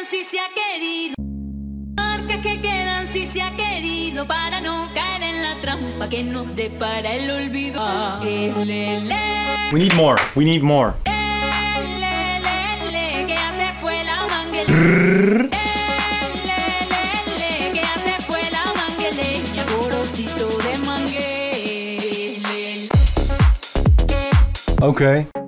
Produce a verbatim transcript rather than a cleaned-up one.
quedan si se ha querido. Marcas que quedan si se ha querido. Para no caer en la trampa que nos depara el olvido. Ah, eh, le, le, We need more. We need more. le, le, le, le, que ya se fue la mangueleña. Le, le, le, le, que ya se fue la mangueleña. Corocito de manguele. Okay.